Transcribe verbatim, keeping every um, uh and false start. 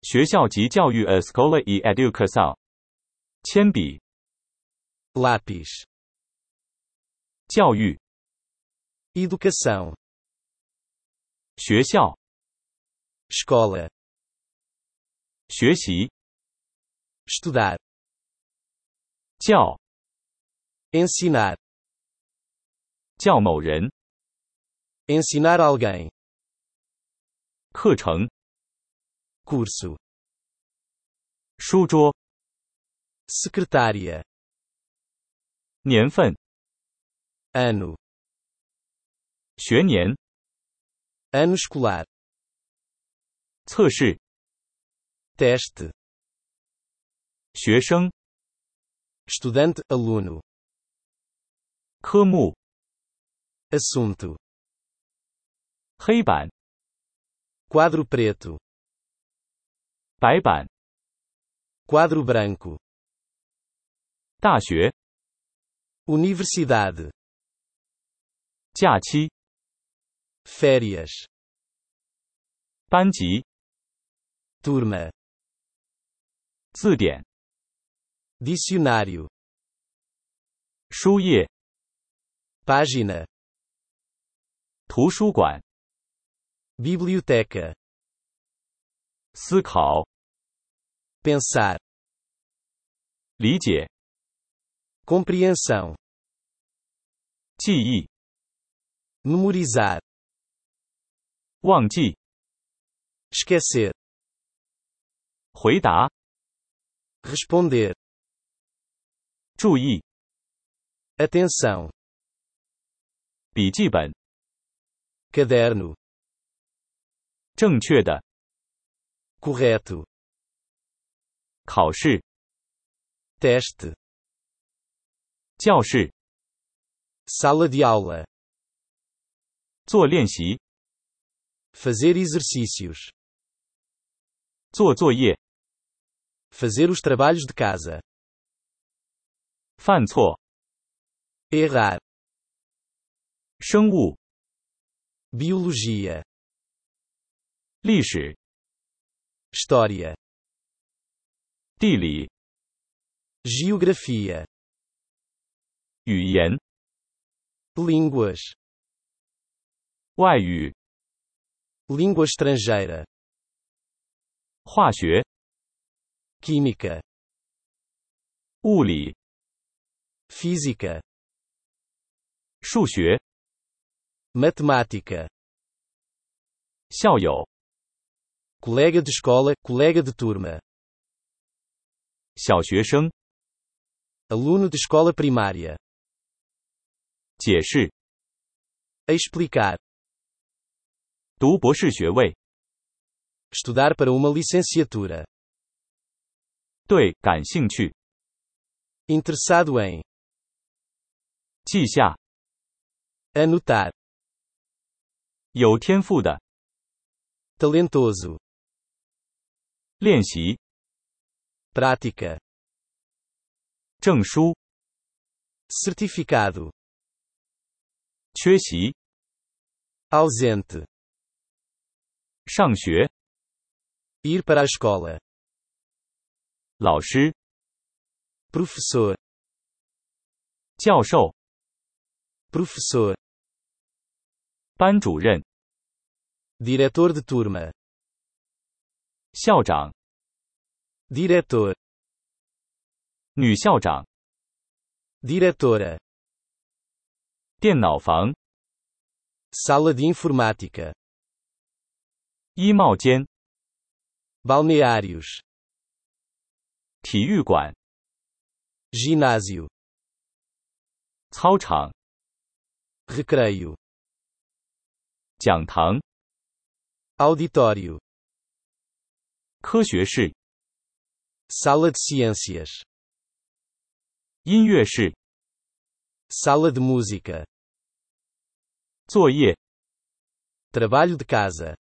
学校及教育 a escola e educação. 铅笔 lápis, 教育 educação, 学校 escola, 学习 estudar, 教 ensinar, 教某人 ensinar alguém, 课程 curso, 书桌 secretária, 年份 ano, 学年 ano escolar, 测试 teste, 学生 estudante, aluno, 科目 assunto, 黑板 quadro preto, 白板 quadro branco, 大学 universidade, 假期 férias, 班级 turma, 字典 dicionário, 书页 página, 图书馆 biblioteca, 思考 pensar, 理解 compreensão, 记忆 memorizar, 忘记 esquecer, 回答 responder, 注意 atenção, 笔记本 caderno, 正确的 correto, 考试 teste, 教室 sala de aula, 做练习 fazer exercícios, 做作业 fazer os trabalhos de casa, 犯错 errar, 生物 biologia, 历史 história, 地理 geografia, 语言 línguas, 外语 língua estrangeira, 化学 química, 物理 física, 数学 matemática, 校友 colega de escola, colega de turma, 小学生 aluno de escola primária, 解释 explicar, 读博士学位 estudar para uma licenciatura, 对感兴趣 interessado em, 记下 anotar, 有天赋的 talentoso, 练习 prática, 证书 certificado, 缺席 ausente, 上学 ir para a escola, 老师 professor, 教授 professor, 班主任 diretor de turma, 校长 diretor, 女校长 diretora, 电脑房 sala de informática, 衣帽间 balneários, 体育馆 ginásio, 操场 recreio, 讲堂 auditório, 科学室 sala de ciências, 音乐室 sala de música, 作业 trabalho de casa,